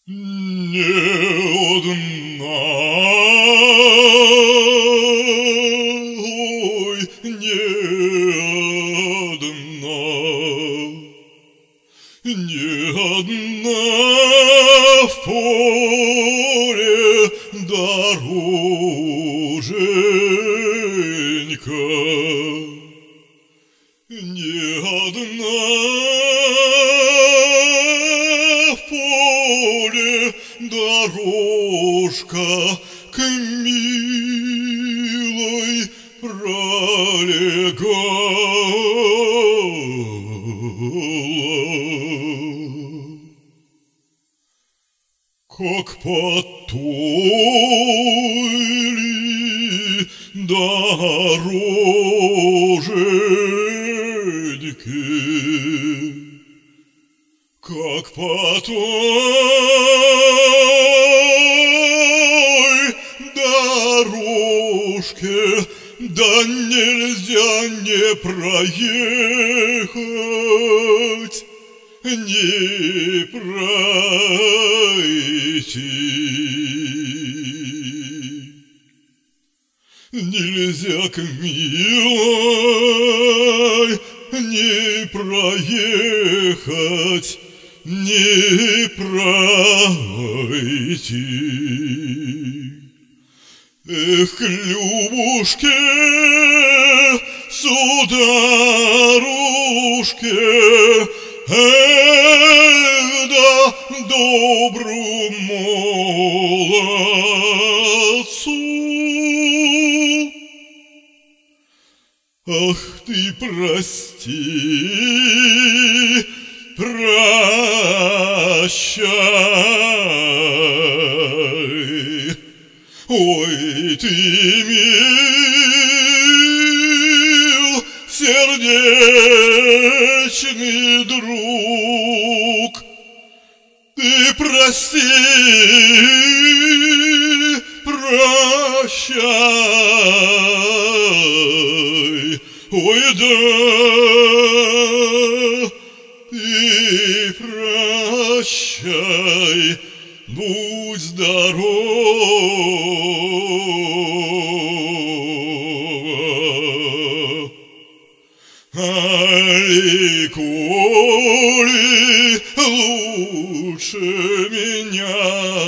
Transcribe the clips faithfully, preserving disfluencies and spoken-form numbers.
Не одна, ой, не одна, не одна в поле дороженька, не одна в поле дорожка к милой пролегала, как по той ли дороженьке, как по той дорожке, да нельзя не проехать, не пройти. Нельзя к милой не проехать, не пройти. Эх, к Любушке, сударушке, эх, да добру молодцу. Ах ты, прости, прощай, ой, ты мил, сердечный друг, ты прости, прощай, ой, да, ты прощай, будь здорова. Али коли лучше меня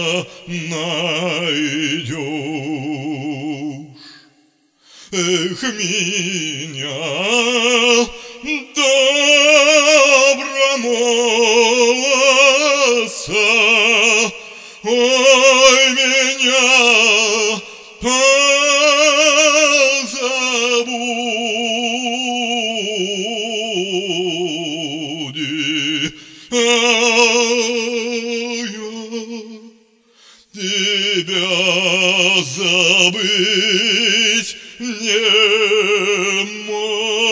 найдешь, эх, меня добромолодца, ой, меня позабуди, а я тебя забыть не могу.